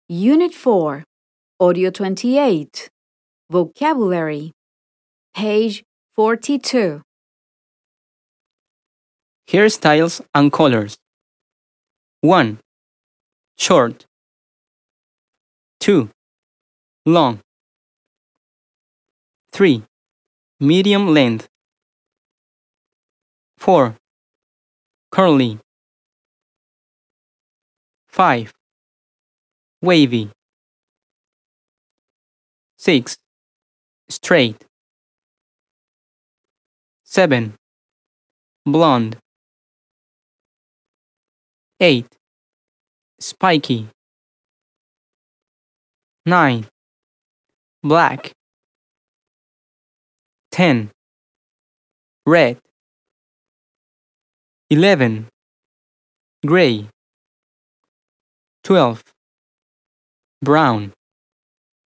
Unit 4, Audio 28, Vocabulary, page 42. Hairstyles and colors. 1. Short. 2. Long. 3. Medium length. 4. Curly. 5. Wavy. 6. Straight. 7. Blonde. 8. Spiky. 9. Black. 10. Red. 11. Gray. 12. Brown.